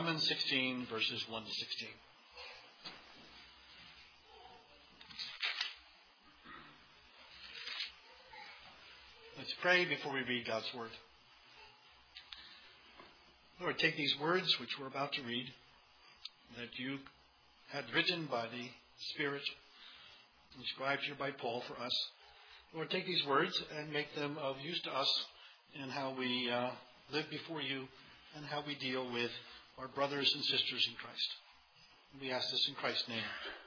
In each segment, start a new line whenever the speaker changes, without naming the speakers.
Romans 16, verses 1 to 16. Let's pray before we read God's Word. Lord, take these words which we're about to read, that you had written by the Spirit, inscribed here by Paul for us. Lord, take these words and make them of use to us in how we live before you and how we deal with our brothers and sisters in Christ. We ask this in Christ's name.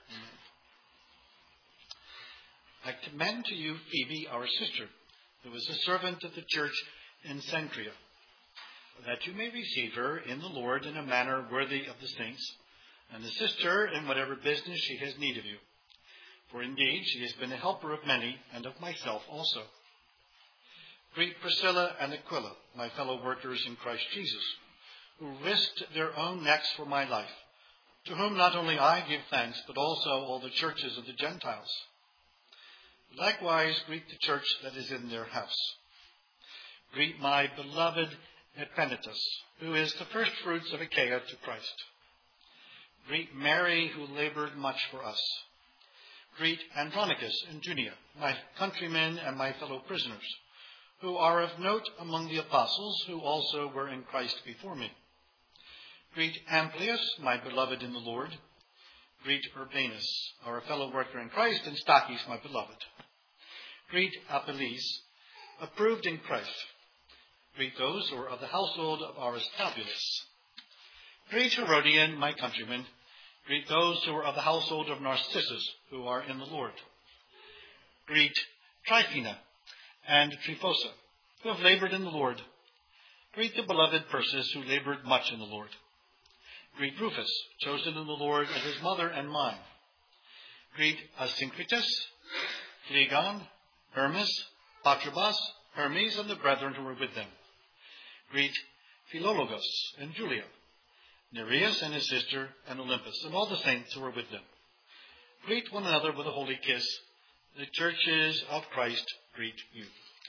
Amen. I commend to you Phoebe, our sister, who is a servant of the church in Cenchrea, that you may receive her in the Lord in a manner worthy of the saints, and assist her in whatever business she has need of you. For indeed she has been a helper of many, and of myself also. Greet Priscilla and Aquila, my fellow workers in Christ Jesus, who risked their own necks for my life, to whom not only I give thanks, but also all the churches of the Gentiles. Likewise greet the church that is in their house. Greet my beloved Epaphras, who is the first fruits of Achaia to Christ. Greet Mary, who labored much for us. Greet Andronicus and Junia, my countrymen and my fellow prisoners, who are of note among the apostles, who also were in Christ before me. Greet Amplias, my beloved in the Lord. Greet Urbanus, our fellow worker in Christ, and Stachys, my beloved. Greet Apelles, approved in Christ. Greet those who are of the household of Aristobulus. Greet Herodian, my countrymen. Greet those who are of the household of Narcissus, who are in the Lord. Greet Tryphena and Tryphosa, who have labored in the Lord. Greet the beloved Persis, who labored much in the Lord. Greet Rufus, chosen in the Lord, and his mother and mine. Greet Asyncritus, Phlegon, Hermes, Patrobas, Hermes, and the brethren who were with them. Greet Philologus and Julia, Nereus and his sister, and Olympus, and all the saints who were with them. Greet one another with a holy kiss. The churches of Christ greet you.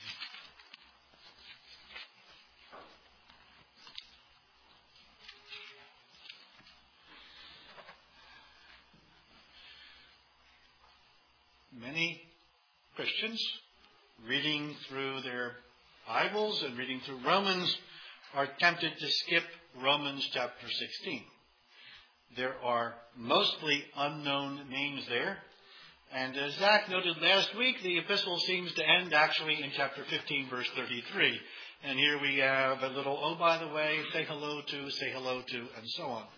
Many Christians reading through their Bibles and reading through Romans are tempted to skip Romans chapter 16. There are mostly unknown names there. And as Zach noted last week, the epistle seems to end actually in chapter 15, verse 33. And here we have a little, oh, by the way, say hello to, and so on.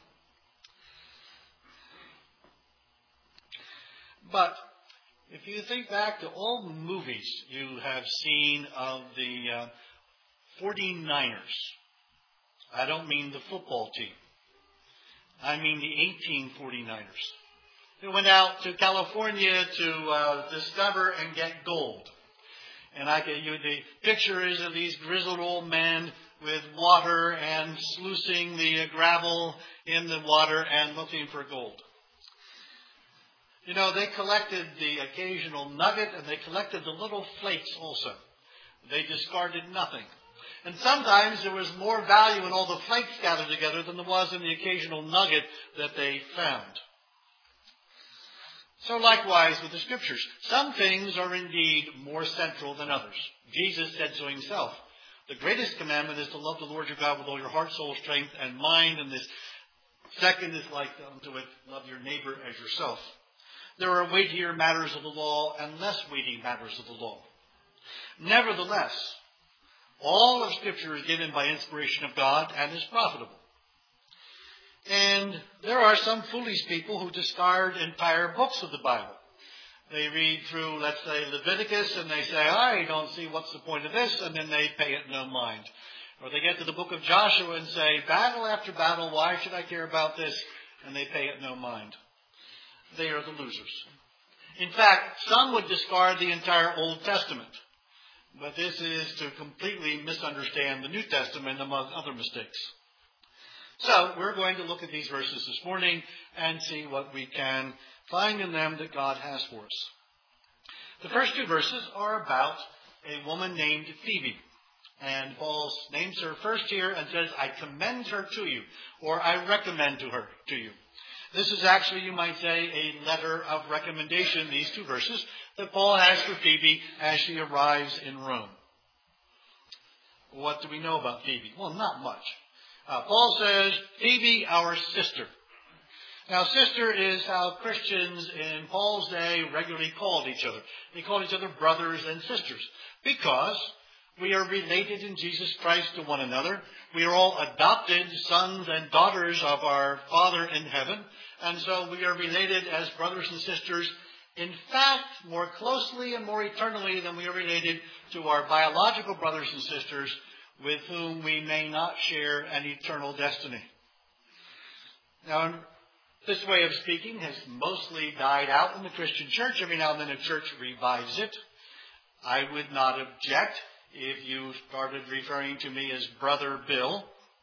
But if you think back to all the movies you have seen of the 49ers, I don't mean the football team. I mean the 1849ers. Who went out to California to discover and get gold. And the picture is of these grizzled old men with water and sluicing the gravel in the water and looking for gold. You know, they collected the occasional nugget and they collected the little flakes also. They discarded nothing. And sometimes there was more value in all the flakes gathered together than there was in the occasional nugget that they found. So likewise with the Scriptures, some things are indeed more central than others. Jesus said so himself. The greatest commandment is to love the Lord your God with all your heart, soul, strength, and mind. And this second is like unto it, love your neighbor as yourself. There are weightier matters of the law and less weighty matters of the law. Nevertheless, all of Scripture is given by inspiration of God and is profitable. And there are some foolish people who discard entire books of the Bible. They read through, let's say, Leviticus, and they say, I don't see what's the point of this, and then they pay it no mind. Or they get to the book of Joshua and say, battle after battle, why should I care about this? And they pay it no mind. They are the losers. In fact, some would discard the entire Old Testament. But this is to completely misunderstand the New Testament, among other mistakes. So we're going to look at these verses this morning and see what we can find in them that God has for us. The first two verses are about a woman named Phoebe. And Paul names her first here and says, I commend her to you, or I recommend her to you. This is actually, you might say, a letter of recommendation, these two verses, that Paul has for Phoebe as she arrives in Rome. What do we know about Phoebe? Well, not much. Paul says, Phoebe, our sister. Now, sister is how Christians in Paul's day regularly called each other. They called each other brothers and sisters because we are related in Jesus Christ to one another. We are all adopted sons and daughters of our Father in heaven. And so we are related as brothers and sisters, in fact, more closely and more eternally than we are related to our biological brothers and sisters with whom we may not share an eternal destiny. Now, this way of speaking has mostly died out in the Christian church. Every now and then a church revives it. I would not object if you started referring to me as Brother Bill.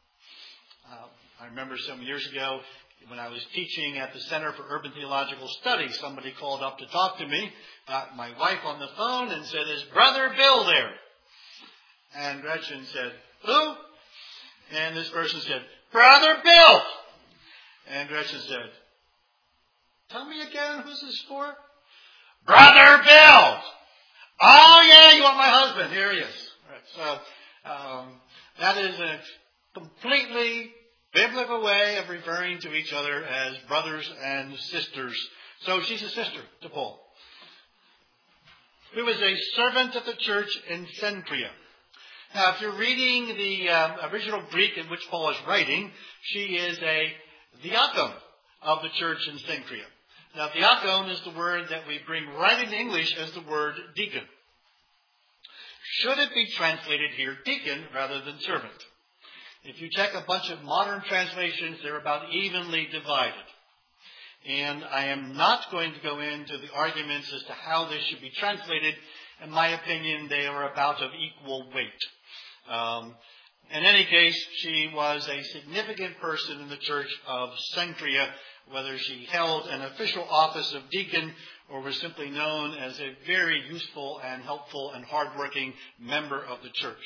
I remember some years ago when I was teaching at the Center for Urban Theological Studies, somebody called up to talk to me, got my wife on the phone and said, is Brother Bill there? And Gretchen said, who? And this person said, Brother Bill. And Gretchen said, tell me again, who's this for? Brother Bill. Oh, yeah, you want my husband. Here he is. Right, so that is a completely biblical way of referring to each other as brothers and sisters. So she's a sister to Paul, who was a servant of the church in Cenchrea. Now, if you're reading the original Greek in which Paul is writing, she is a diakon of the church in Cenchrea. Now, diakon is the word that we bring right into English as the word deacon. Should it be translated here deacon rather than servant? If you check a bunch of modern translations, they're about evenly divided. And I am not going to go into the arguments as to how this should be translated. In my opinion, they are about of equal weight. In any case, she was a significant person in the church of Cenchrea, whether she held an official office of deacon or was simply known as a very useful and helpful and hardworking member of the church.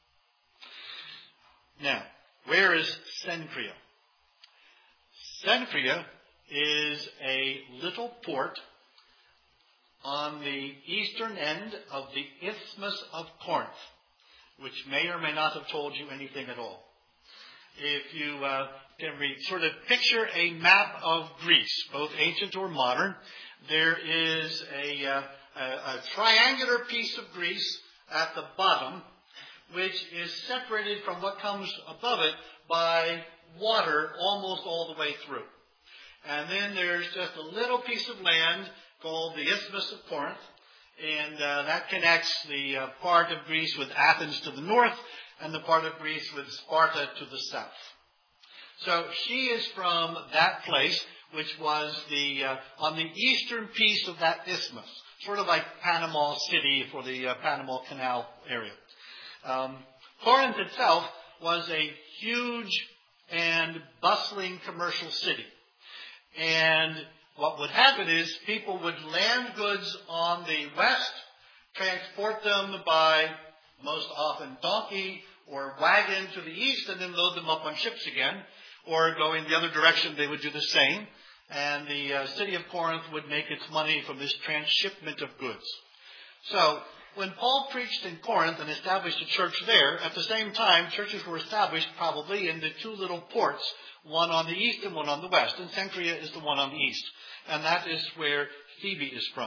Now, where is Cenchrea? Cenchrea is a little port on the eastern end of the Isthmus of Corinth, which may or may not have told you anything at all. If you can sort of picture a map of Greece, both ancient or modern, there is a triangular piece of Greece at the bottom, which is separated from what comes above it by water almost all the way through. And then there's just a little piece of land called the Isthmus of Corinth, and that connects the part of Greece with Athens to the north and the part of Greece with Sparta to the south. So she is from that place, which was on the eastern piece of that isthmus, sort of like Panama City for the Panama Canal area. Corinth itself was a huge and bustling commercial city. And what would happen is people would land goods on the west, transport them by most often donkey or wagon to the east, and then load them up on ships again. Or going the other direction, they would do the same. And the city of Corinth would make its money from this transshipment of goods. So when Paul preached in Corinth and established a church there, at the same time, churches were established probably in the two little ports, one on the east and one on the west. And Cenchrea is the one on the east. And that is where Phoebe is from.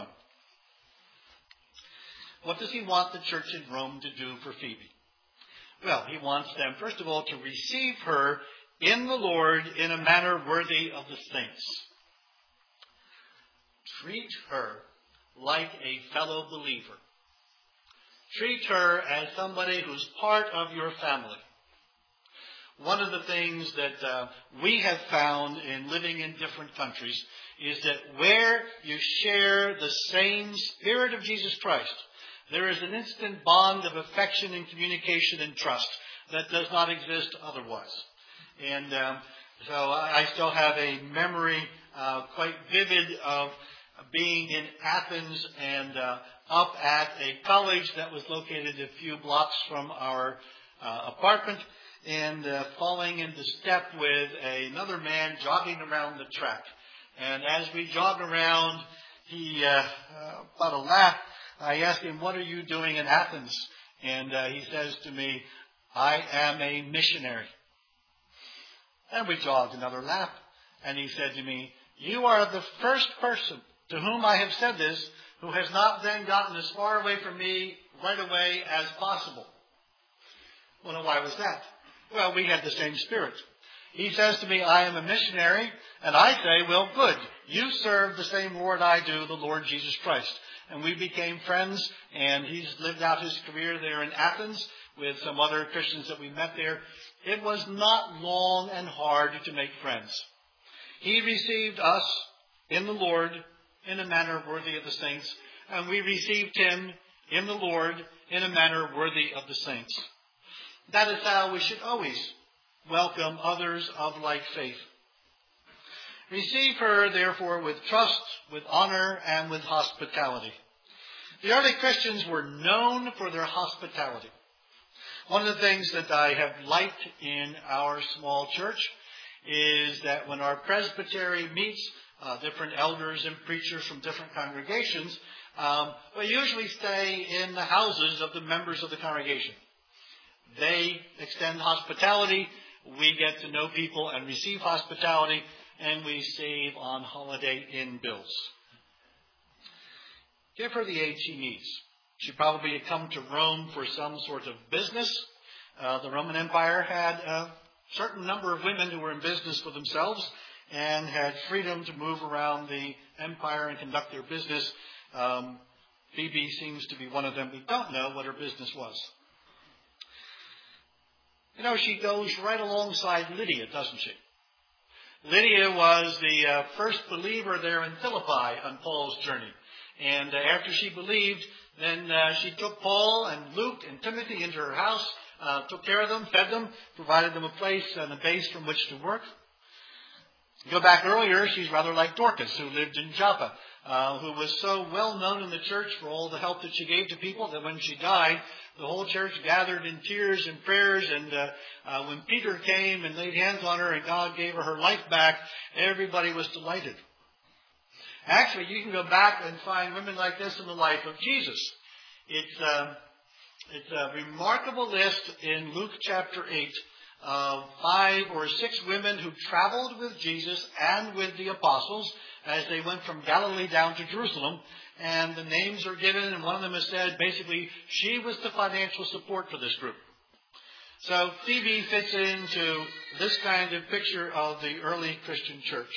What does he want the church in Rome to do for Phoebe? Well, he wants them, first of all, to receive her in the Lord in a manner worthy of the saints. Treat her like a fellow believer. Treat her as somebody who's part of your family. One of the things that we have found in living in different countries is that where you share the same Spirit of Jesus Christ, there is an instant bond of affection and communication and trust that does not exist otherwise. And so I still have a memory quite vivid of being in Athens and up at a college that was located a few blocks from our apartment and falling into step with another man jogging around the track. And as we jog around, he, about a lap, I asked him, "What are you doing in Athens?" And he says to me, "I am a missionary." And we jogged another lap. And he said to me, "You are the first person to whom I have said this who has not then gotten as far away from me right away as possible." Well, now, why was that? Well, we had the same spirit. He says to me, "I am a missionary," and I say, "Well, good. You serve the same Lord I do, the Lord Jesus Christ." And we became friends, and he's lived out his career there in Athens with some other Christians that we met there. It was not long and hard to make friends. He received us in the Lord in a manner worthy of the saints, and we received him in the Lord in a manner worthy of the saints. That is how we should always welcome others of like faith. Receive her, therefore, with trust, with honor, and with hospitality. The early Christians were known for their hospitality. One of the things that I have liked in our small church is that when our presbytery meets, different elders and preachers from different congregations, we usually stay in the houses of the members of the congregation. They extend hospitality, we get to know people and receive hospitality, and we save on Holiday Inn bills. Give her the aid she needs. She probably had come to Rome for some sort of business. The Roman Empire had a certain number of women who were in business for themselves and had freedom to move around the empire and conduct their business. Phoebe seems to be one of them. We don't know what her business was. You know, she goes right alongside Lydia, doesn't she? Lydia was the first believer there in Philippi on Paul's journey. And after she believed, then she took Paul and Luke and Timothy into her house, took care of them, fed them, provided them a place and a base from which to work. Go back earlier, she's rather like Dorcas, who lived in Joppa, who was so well known in the church for all the help that she gave to people that when she died, the whole church gathered in tears and prayers. And when Peter came and laid hands on her and God gave her life back, everybody was delighted. Actually, you can go back and find women like this in the life of Jesus. It's a remarkable list in Luke chapter 8 of 5 or 6 women who traveled with Jesus and with the apostles as they went from Galilee down to Jerusalem. And the names are given, and one of them has said, basically, she was the financial support for this group. So Phoebe fits into this kind of picture of the early Christian church.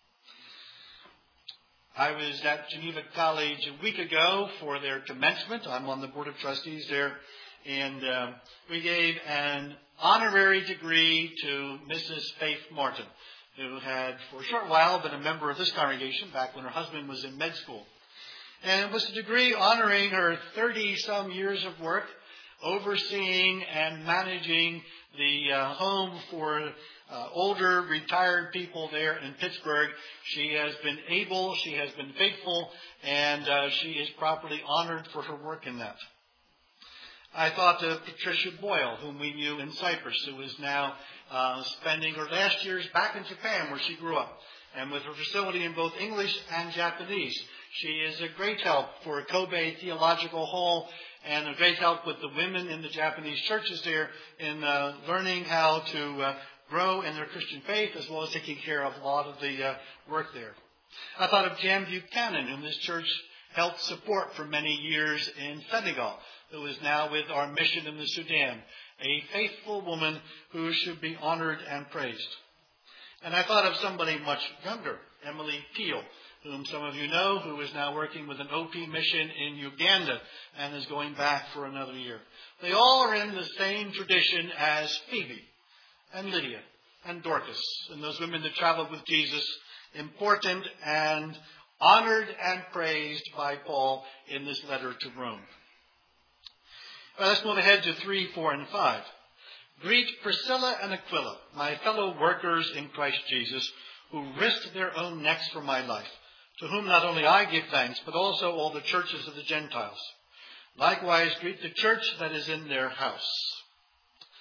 I was at Geneva College a week ago for their commencement. I'm on the board of trustees there. And we gave an honorary degree to Mrs. Faith Martin, who had for a short while been a member of this congregation back when her husband was in med school. And it was a degree honoring her 30-some years of work, overseeing and managing the home for older retired people there in Pittsburgh. She has been able, she has been faithful, and she is properly honored for her work in that. I thought of Patricia Boyle, whom we knew in Cyprus, who is now spending her last years back in Japan, where she grew up. And with her facility in both English and Japanese, she is a great help for Kobe Theological Hall and a great help with the women in the Japanese churches there in learning how to grow in their Christian faith, as well as taking care of a lot of the work there. I thought of Jan Buchanan, whom this church helped support for many years in Senegal, who is now with our mission in the Sudan, a faithful woman who should be honored and praised. And I thought of somebody much younger, Emily Peel, whom some of you know, who is now working with an OP mission in Uganda and is going back for another year. They all are in the same tradition as Phoebe and Lydia and Dorcas and those women that traveled with Jesus, important and honored and praised by Paul in this letter to Rome. Well, let's move ahead to 3, 4, and 5. Greet Priscilla and Aquila, my fellow workers in Christ Jesus, who risked their own necks for my life, to whom not only I give thanks, but also all the churches of the Gentiles. Likewise, greet the church that is in their house.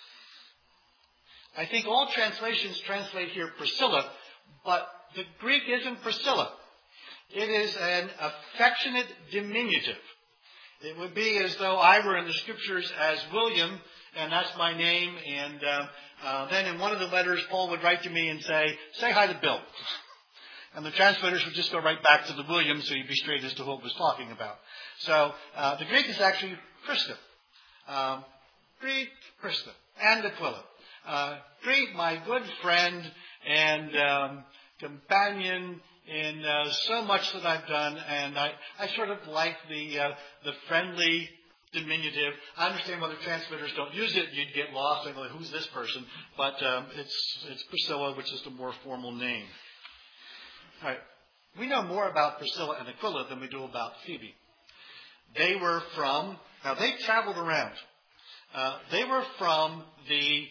I think all translations translate here Priscilla, but the Greek isn't Priscilla. It is an affectionate diminutive. It would be as though I were in the scriptures as William, and that's my name, and then in one of the letters, Paul would write to me and say hi to Bill. And the translators would just go right back to the William, so you'd be straight as to who it was talking about. So the Greek is actually Christa. Greet Christa and Aquila. Greet my good friend and companion in so much that I've done, and I sort of like the friendly diminutive. I understand why the translators don't use it. You'd get lost and go, who's this person? But it's Priscilla, which is the more formal name. All right. We know more about Priscilla and Aquila than we do about Phoebe. They traveled around. They were from the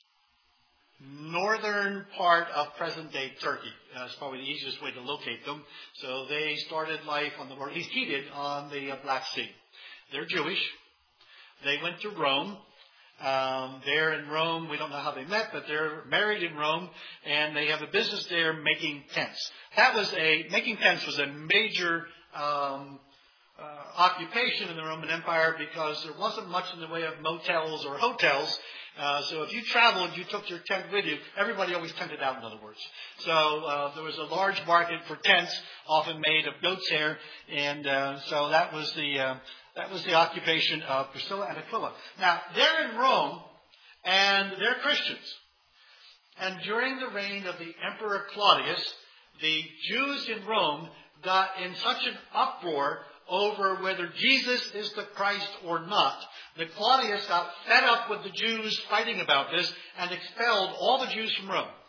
northern part of present-day Turkey. It's probably the easiest way to locate them. So they started life or at least he did, on the Black Sea. They're Jewish. They went to Rome. They're in Rome. We don't know how they met, but they're married in Rome, and they have a business there making tents. Making tents was a major occupation in the Roman Empire because there wasn't much in the way of motels or hotels. So if you traveled, you took your tent with you. Everybody always tented out, in other words. So there was a large market for tents, often made of goat's hair, and so that was the occupation of Priscilla and Aquila. Now, they're in Rome, and they're Christians. And during the reign of the Emperor Claudius, the Jews in Rome got in such an uproar over whether Jesus is the Christ or not, that Claudius got fed up with the Jews fighting about this and expelled all the Jews from Rome.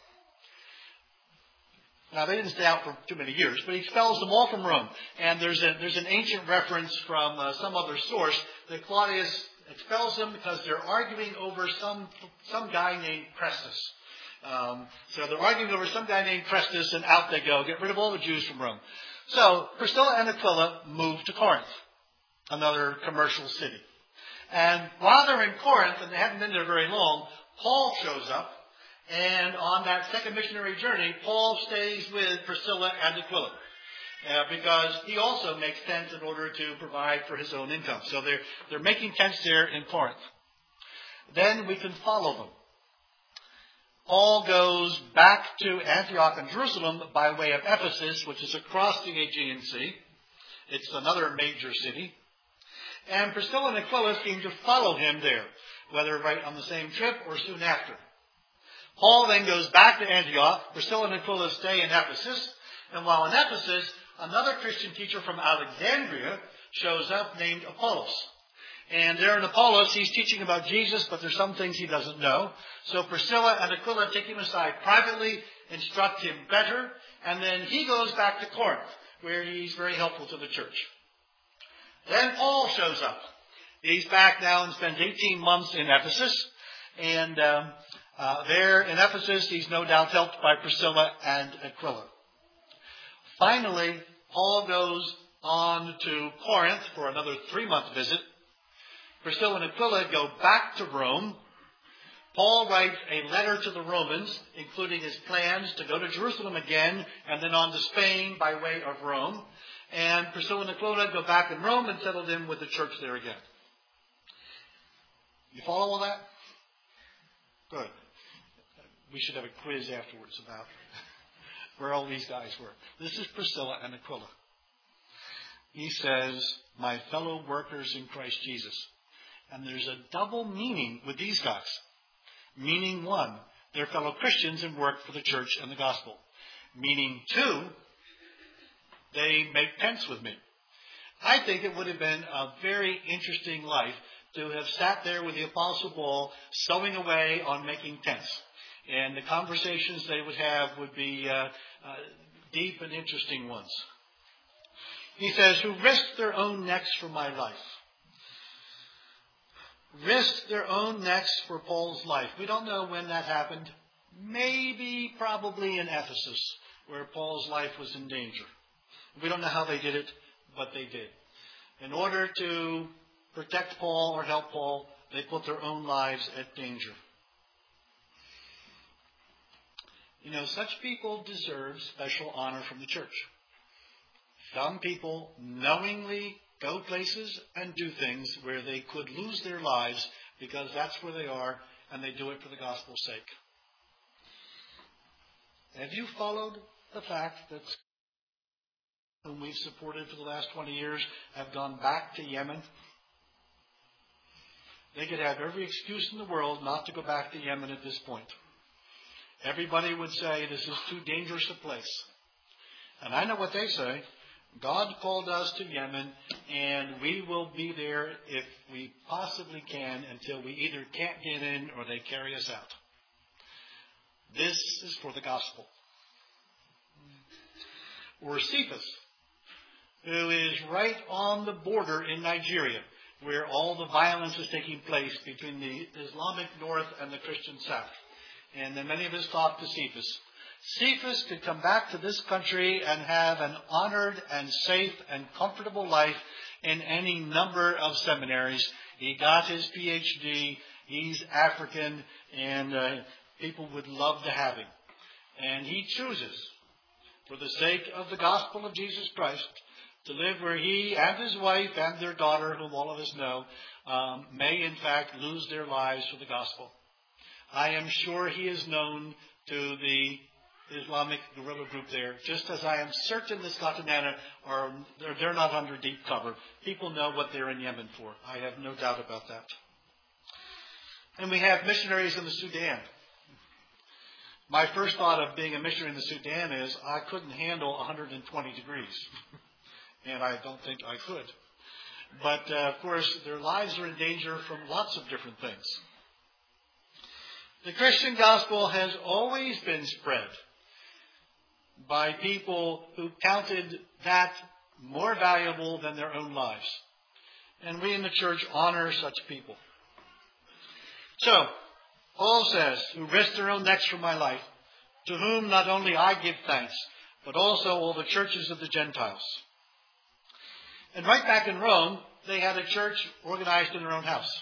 Now, they didn't stay out for too many years, but he expels them all from Rome. And there's an ancient reference from some other source that Claudius expels them because they're arguing over some guy named Chrestus. So they're arguing over some guy named Chrestus, and out they go. Get rid of all the Jews from Rome. So Priscilla and Aquila moved to Corinth, another commercial city. And while they're in Corinth, and they haven't been there very long, Paul shows up. And on that second missionary journey, Paul stays with Priscilla and Aquila because he also makes tents in order to provide for his own income. So they're making tents there in Corinth. Then we can follow them. Paul goes back to Antioch and Jerusalem by way of Ephesus, which is across the Aegean Sea. It's another major city. And Priscilla and Aquila seem to follow him there, whether right on the same trip or soon after. Paul then goes back to Antioch. Priscilla and Aquila stay in Ephesus. And while in Ephesus, another Christian teacher from Alexandria shows up named Apollos. And there in Apollos, he's teaching about Jesus, but there's some things he doesn't know. So Priscilla and Aquila take him aside privately, instruct him better, and then he goes back to Corinth, where he's very helpful to the church. Then Paul shows up. He's back now and spends 18 months in Ephesus. And there in Ephesus, he's no doubt helped by Priscilla and Aquila. Finally, Paul goes on to Corinth for another 3-month visit. Priscilla and Aquila go back to Rome. Paul writes a letter to the Romans, including his plans to go to Jerusalem again and then on to Spain by way of Rome. And Priscilla and Aquila go back in Rome and settle in with the church there again. You follow all that? Good. We should have a quiz afterwards about where all these guys were. This is Priscilla and Aquila. He says, my fellow workers in Christ Jesus. And there's a double meaning with these guys. Meaning one, they're fellow Christians and work for the church and the gospel. Meaning two, they make tents with me. I think it would have been a very interesting life to have sat there with the Apostle Paul sewing away on making tents. And the conversations they would have would be deep and interesting ones. He says, who risked their own necks for my life. Risked their own necks for Paul's life. We don't know when that happened. Maybe, probably in Ephesus, where Paul's life was in danger. We don't know how they did it, but they did. In order to protect Paul or help Paul, they put their own lives at danger. Such people deserve special honor from the church. Some people knowingly go places and do things where they could lose their lives because that's where they are, and they do it for the gospel's sake. Have you followed the fact that whom we've supported for the last 20 years have gone back to Yemen? They could have every excuse in the world not to go back to Yemen at this point. Everybody would say this is too dangerous a place. And I know what they say. God called us to Yemen, and we will be there if we possibly can until we either can't get in or they carry us out. This is for the gospel. Or Cephas, who is right on the border in Nigeria, where all the violence is taking place between the Islamic north and the Christian south. And then many of us talk to Cephas. Cephas could come back to this country and have an honored and safe and comfortable life in any number of seminaries. He got his PhD. He's African, and people would love to have him. And he chooses, for the sake of the gospel of Jesus Christ, to live where he and his wife and their daughter, whom all of us know, may in fact lose their lives for the gospel. I am sure he is known to the Islamic guerrilla group there, just as I am certain the Scotanana they're not under deep cover. People know what they're in Yemen for. I have no doubt about that. And we have missionaries in the Sudan. My first thought of being a missionary in the Sudan is I couldn't handle 120 degrees. And I don't think I could. But, of course, their lives are in danger from lots of different things. The Christian gospel has always been spread by people who counted that more valuable than their own lives. And we in the church honor such people. So, Paul says, who risked their own necks for my life, to whom not only I give thanks, but also all the churches of the Gentiles. And right back in Rome, they had a church organized in their own house.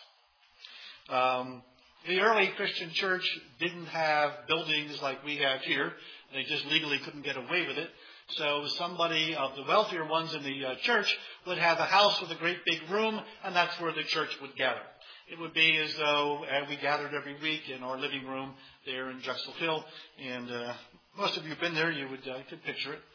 The early Christian church didn't have buildings like we have here. They just legally couldn't get away with it. So somebody of the wealthier ones in the church would have a house with a great big room, and that's where the church would gather. It would be as though we gathered every week in our living room there in Drexel Hill. And most of you have been there. You could picture it.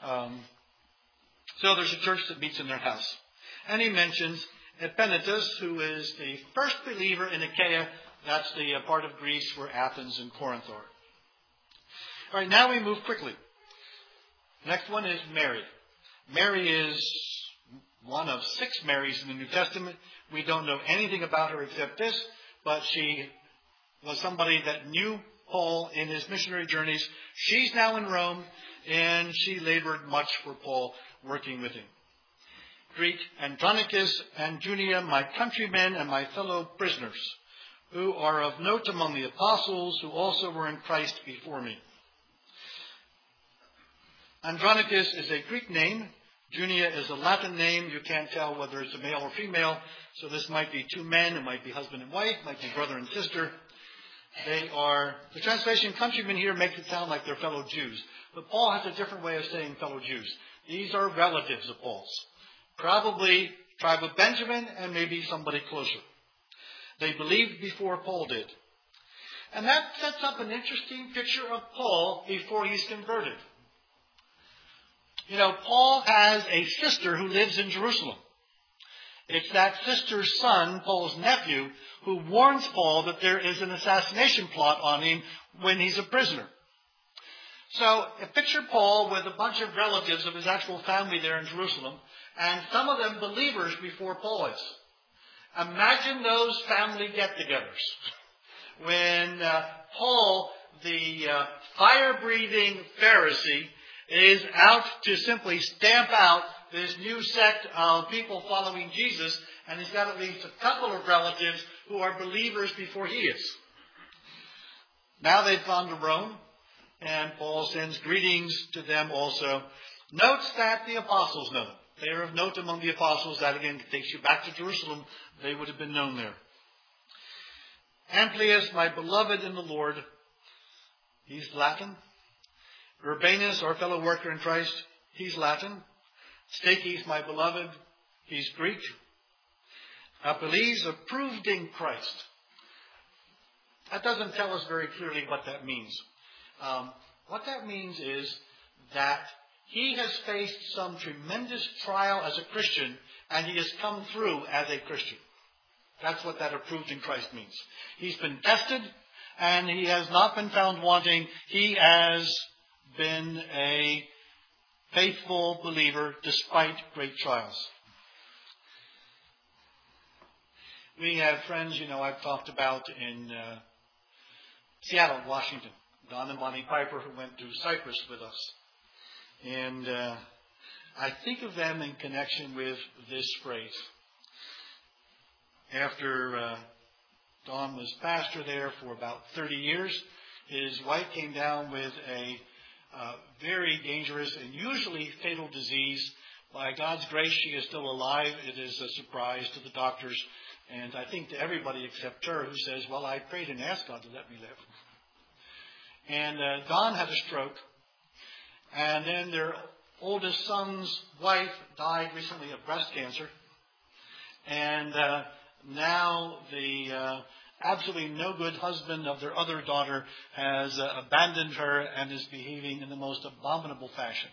So there's a church that meets in their house. And he mentions Epaenetus, who is the first believer in Achaia. That's the part of Greece where Athens and Corinth are. All right, now we move quickly. Next one is Mary. Mary is one of 6 Marys in the New Testament. We don't know anything about her except this, but she was somebody that knew Paul in his missionary journeys. She's now in Rome, and she labored much for Paul, working with him. Greet Andronicus and Junia, my countrymen and my fellow prisoners, who are of note among the apostles, who also were in Christ before me. Andronicus is a Greek name. Junia is a Latin name. You can't tell whether it's a male or female. So this might be 2 men. It might be husband and wife. It might be brother and sister. The translation countrymen here makes it sound like they're fellow Jews. But Paul has a different way of saying fellow Jews. These are relatives of Paul's. Probably tribe of Benjamin and maybe somebody closer. They believed before Paul did. And that sets up an interesting picture of Paul before he's converted. Paul has a sister who lives in Jerusalem. It's that sister's son, Paul's nephew, who warns Paul that there is an assassination plot on him when he's a prisoner. So picture Paul with a bunch of relatives of his actual family there in Jerusalem, and some of them believers before Paul is. Imagine those family get-togethers when Paul, the fire-breathing Pharisee, is out to simply stamp out this new sect of people following Jesus, and he's got at least a couple of relatives who are believers before he is. Now they've gone to Rome, and Paul sends greetings to them also. Notes that the apostles know them. They are of note among the apostles. That again takes you back to Jerusalem. They would have been known there. Amplius, my beloved in the Lord. He's Latin. Urbanus, our fellow worker in Christ, he's Latin. Stachys, my beloved, he's Greek. Apelles, approved in Christ. That doesn't tell us very clearly what that means. What that means is that he has faced some tremendous trial as a Christian, and he has come through as a Christian. That's what that approved in Christ means. He's been tested, and he has not been found wanting. He has been a faithful believer despite great trials. We have friends, I've talked about in Seattle, Washington. Don and Bonnie Piper, who went to Cyprus with us. And I think of them in connection with this phrase. After Don was pastor there for about 30 years, his wife came down with a very dangerous and usually fatal disease. By God's grace, she is still alive. It is a surprise to the doctors, and I think to everybody except her, who says, well, I prayed and asked God to let me live. And Don had a stroke, and then their oldest son's wife died recently of breast cancer, and now the absolutely no good husband of their other daughter has abandoned her and is behaving in the most abominable fashion.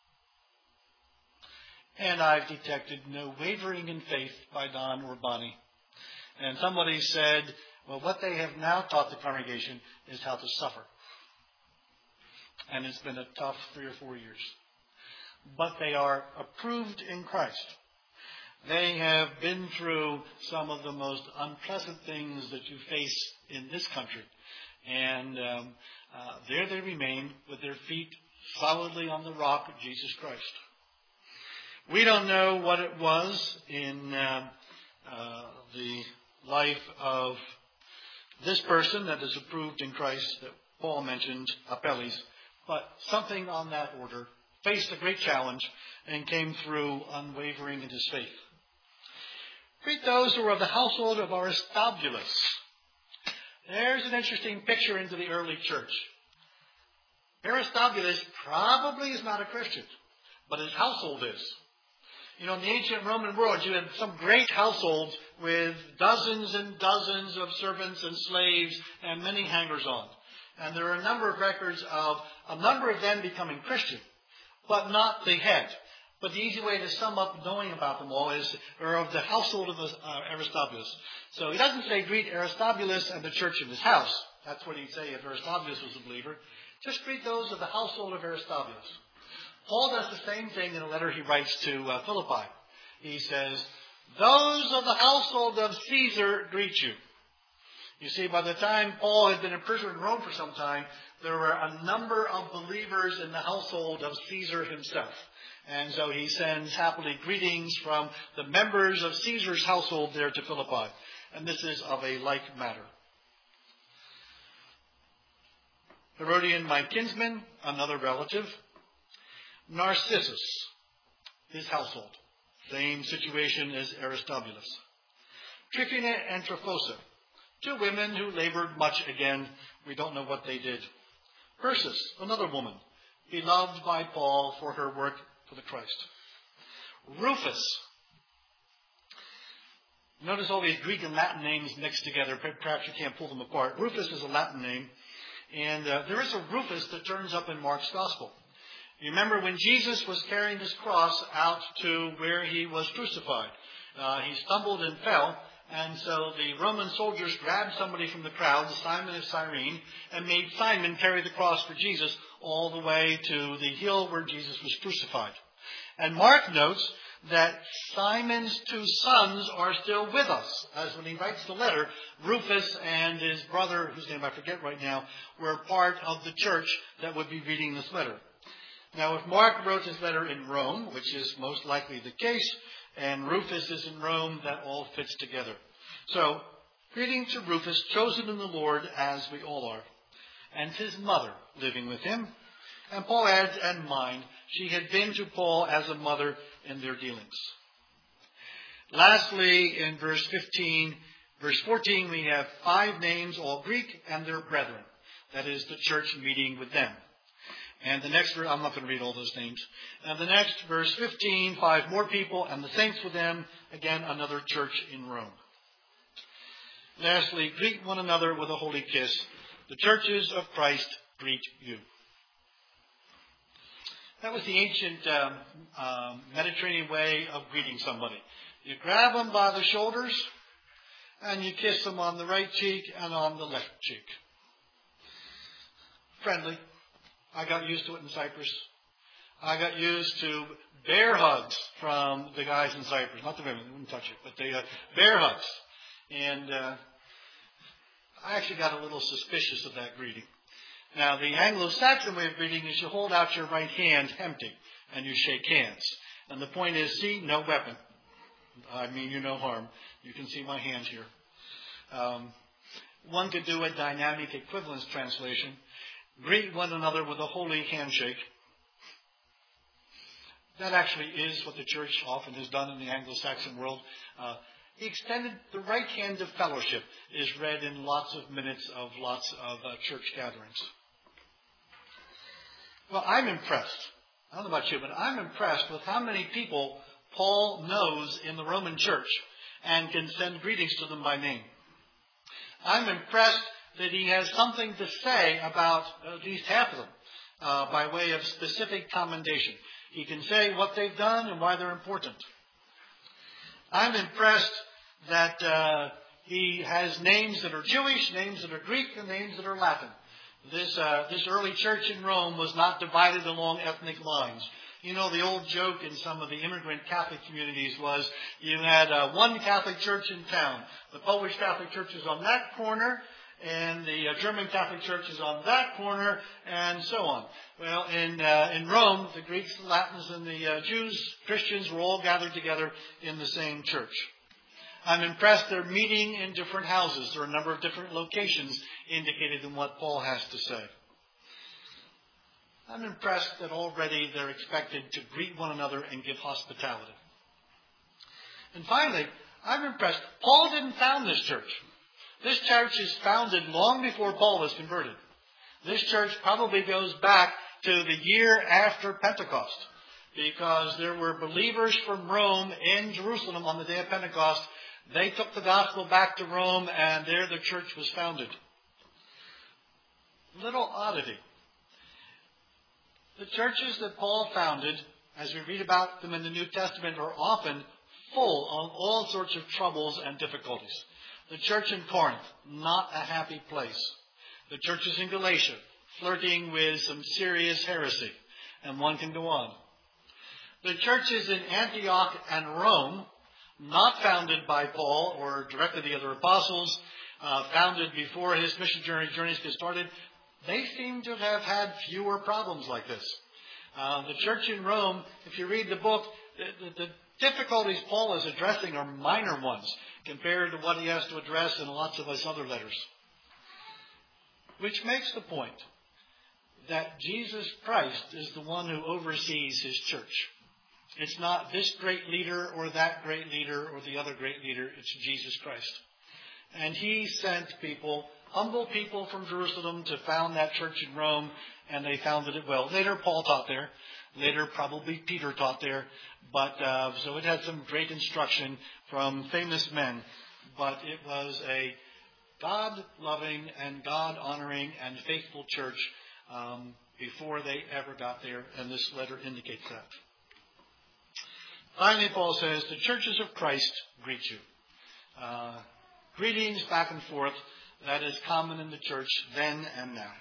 And I've detected no wavering in faith by Don or Bonnie. And somebody said, well, what they have now taught the congregation is how to suffer. And it's been a tough 3 or 4 years. But they are approved in Christ. They have been through some of the most unpleasant things that you face in this country. And there they remain with their feet solidly on the rock of Jesus Christ. We don't know what it was in the life of this person that is approved in Christ that Paul mentioned, Apelles, but something on that order, faced a great challenge and came through unwavering in his faith. Greet those who are of the household of Aristobulus. There's an interesting picture into the early church. Aristobulus probably is not a Christian, but his household is. In the ancient Roman world, you had some great households with dozens and dozens of servants and slaves and many hangers-on. And there are a number of records of a number of them becoming Christian, but not the head. But the easy way to sum up knowing about them all is they're of the household of Aristobulus. So he doesn't say greet Aristobulus and the church in his house. That's what he'd say if Aristobulus was a believer. Just greet those of the household of Aristobulus. Paul does the same thing in a letter he writes to Philippi. He says, those of the household of Caesar greet you. You see, by the time Paul had been in prison in Rome for some time, there were a number of believers in the household of Caesar himself. And so he sends happily greetings from the members of Caesar's household there to Philippi. And this is of a like matter. Herodian, my kinsman, another relative. Narcissus, his household. Same situation as Aristobulus. Tryphena and Tryphosa, 2 women who labored much again. We don't know what they did. Persis, another woman, beloved by Paul for her work for the Christ. Rufus. Notice all these Greek and Latin names mixed together. Perhaps you can't pull them apart. Rufus is a Latin name. And there is a Rufus that turns up in Mark's Gospel. You remember when Jesus was carrying his cross out to where he was crucified. He stumbled and fell. And so the Roman soldiers grabbed somebody from the crowd, Simon of Cyrene, and made Simon carry the cross for Jesus all the way to the hill where Jesus was crucified. And Mark notes that Simon's 2 sons are still with us. As when he writes the letter, Rufus and his brother, whose name I forget right now, were part of the church that would be reading this letter. Now, if Mark wrote his letter in Rome, which is most likely the case, and Rufus is in Rome, that all fits together. So, greeting to Rufus, chosen in the Lord, as we all are, and his mother living with him. And Paul adds, and mine. She had been to Paul as a mother in their dealings. Lastly, in verse 14, we have 5 names, all Greek, and their brethren. That is the church meeting with them. And the next verse, I'm not going to read all those names. And the next, verse 15, 5 more people, and the saints with them, again, another church in Rome. Lastly, greet one another with a holy kiss. The churches of Christ greet you. That was the ancient Mediterranean way of greeting somebody. You grab them by the shoulders, and you kiss them on the right cheek and on the left cheek. Friendly. I got used to it in Cyprus. I got used to bear hugs from the guys in Cyprus. Not the women, they wouldn't touch it, but the bear hugs. And I actually got a little suspicious of that greeting. Now, the Anglo-Saxon way of greeting is you hold out your right hand empty, and you shake hands. And the point is, see, no weapon. I mean you no harm. You can see my hand here. One could do a dynamic equivalence translation. Greet one another with a holy handshake. That actually is what the church often has done in the Anglo-Saxon world. He extended the right hand of fellowship is read in lots of minutes of lots of church gatherings. Well, I'm impressed. I don't know about you, but I'm impressed with how many people Paul knows in the Roman church and can send greetings to them by name. I'm impressed that he has something to say about at least half of them by way of specific commendation. He can say what they've done and why they're important. I'm impressed that he has names that are Jewish, names that are Greek, and names that are Latin. This early church in Rome was not divided along ethnic lines. You know, the old joke in some of the immigrant Catholic communities was you had one Catholic church in town. The Polish Catholic Church is on that corner, and the German Catholic Church is on that corner, and so on. Well, in Rome, the Greeks, the Latins, and the Jews, Christians were all gathered together in the same church. I'm impressed they're meeting in different houses. There are a number of different locations indicated in what Paul has to say. I'm impressed that already they're expected to greet one another and give hospitality. And finally, I'm impressed. Paul didn't found this church. This church is founded long before Paul was converted. This church probably goes back to the year after Pentecost, because there were believers from Rome in Jerusalem on the day of Pentecost. They took the gospel back to Rome, and there the church was founded. Little oddity. The churches that Paul founded, as we read about them in the New Testament, are often full of all sorts of troubles and difficulties. The church in Corinth, not a happy place. The churches in Galatia, flirting with some serious heresy. And one can go on. The churches in Antioch and Rome, not founded by Paul or directly the other apostles, founded before his missionary journeys get started, they seem to have had fewer problems like this. The church in Rome, if you read the book, the difficulties Paul is addressing are minor ones compared to what he has to address in lots of his other letters. Which makes the point that Jesus Christ is the one who oversees his church. It's not this great leader or that great leader or the other great leader. It's Jesus Christ. And he sent people, humble people from Jerusalem, to found that church in Rome, and they founded it well. Later, Paul taught there. Later, probably Peter taught there. But so it had some great instruction from famous men. But it was a God-loving and God-honoring and faithful church before they ever got there, and this letter indicates that. Finally, Paul says, the churches of Christ greet you. Greetings back and forth. That is common in the church then and now.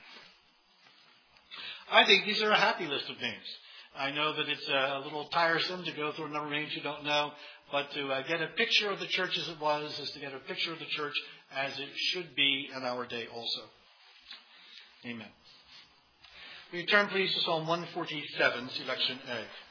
I think these are a happy list of names. I know that it's a little tiresome to go through a number of names you don't know, but to get a picture of the church as it was is to get a picture of the church as it should be in our day also. Amen. Will you turn please to Psalm 147, selection A.